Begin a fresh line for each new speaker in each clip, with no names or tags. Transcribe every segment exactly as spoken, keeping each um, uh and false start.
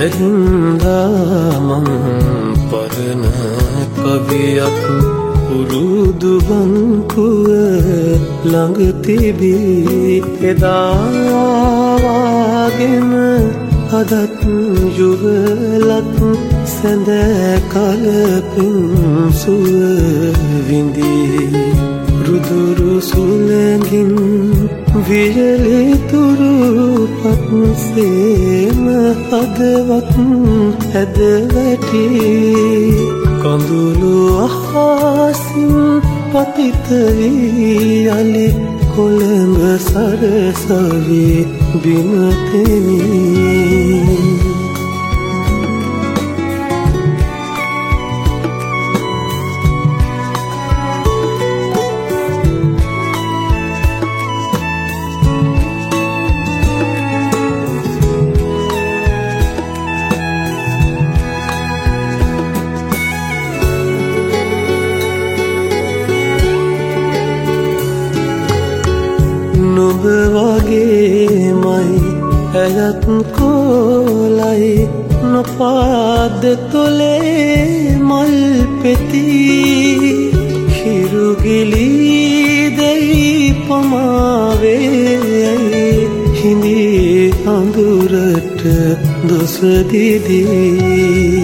එහින්දා මං පරණ කවියක් පුරුදු බංකුව ළඟ තිබී එදා වාගෙන අදත් යුවලත් සැඳ කලපින් සුව විඳී රුදුරු සුළඟින් වියලි තුරු පත්සේම හදවත් ඇද වැටි කඳුළු අහසින් පතිත වී යලි කොළඹ සරසවි බිම තෙමී නුඹ වගේමයි ඇයත් කොලයි නොපාද තොලේ මල් පෙති හිරුගිලි දෙයි පමාවේ හිඳි අඳුරට දොස් දිදී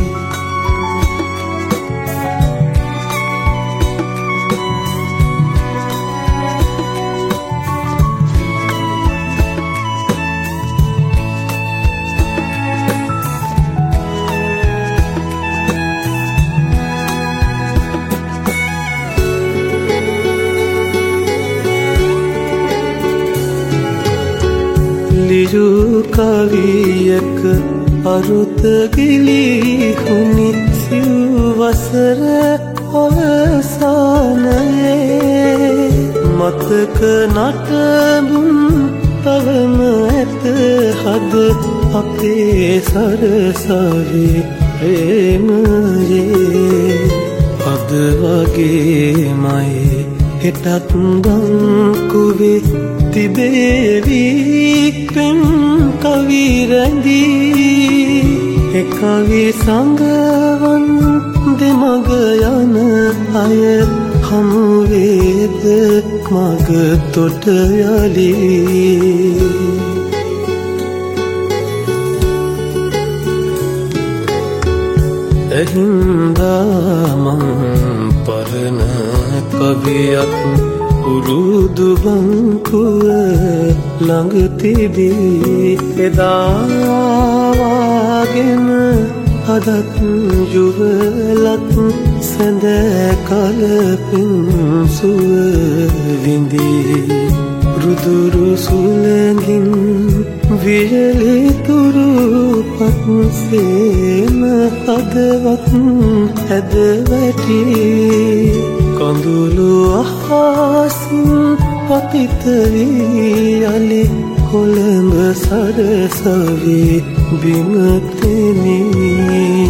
ලිජු කවියක අරුත ගිලිහුණි සිව්වසර අවසානයේ මතක නටබුන් තවම ඇත හද අපේ සරසවි ප්‍රේමයේ අද වගේමයි හෙටත් බංකුවේ තිබේවි පෙම් කවි රැඳී එකවි සංගවන් දෙමග යන අය හමුවේද මග තොට යලි එහින්දා මං පරණ කවියක් පුරුදු බංකුව ළඟ තිබී එදා වාගෙන අදත් යුවලත් සැඳ කලපින් සුව විඳී රුදුරු සුළඟින් වියලි තුරු පත්සේම හදවත් ඇද වැටි කඳුළු අහසින් පතිත වී යලි කොළඹ සරසවි බිම තෙමී